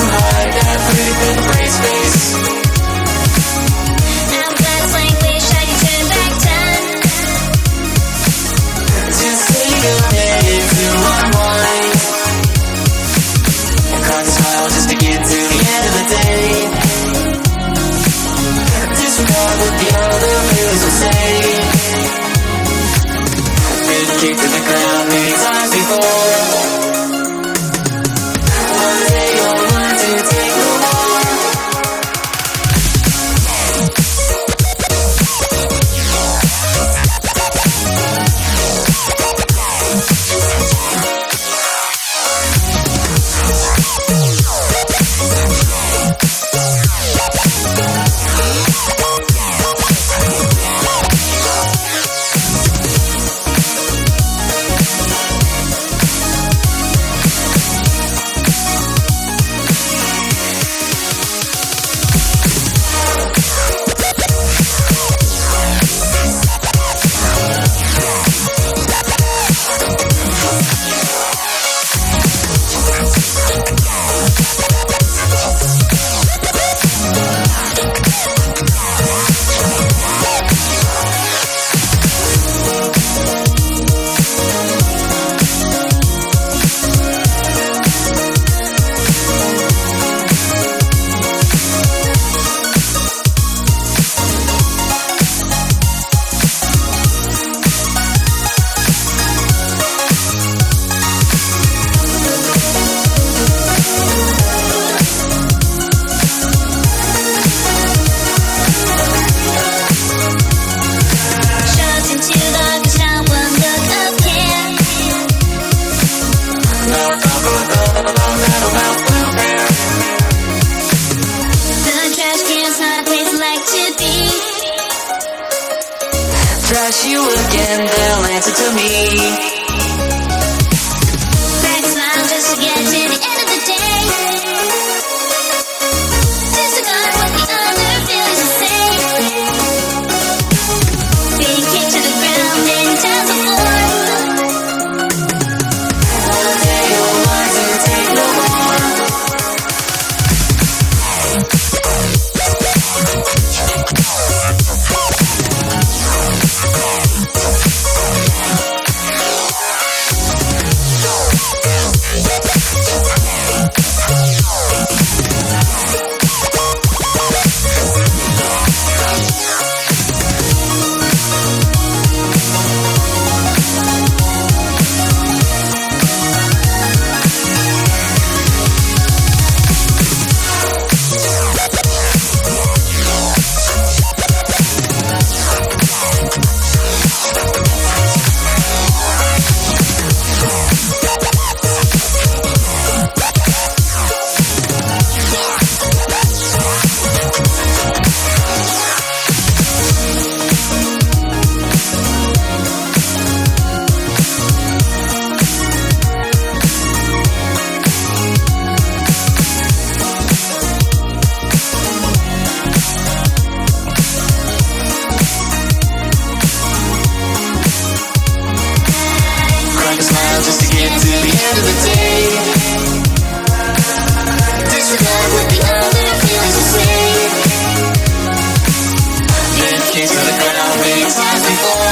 too high, that pretty big brace face. Now glass like wish I could turn back time. Just take a minute to unwind and crack a smile just to get to the end of the day. Disregard what the other feelings will say. Been kicked to the ground many times before. One day you'll learn to take no more. Trash you again, they'll answer to me. Crack a smile just to get to the end of the day. Disregard what the other feelings will say. Being kicked to the ground many times before. One day you'll learn to take no more. Just to get to the end of the day. Disregard what the other feelings will say. Been kicked to the ground many times before.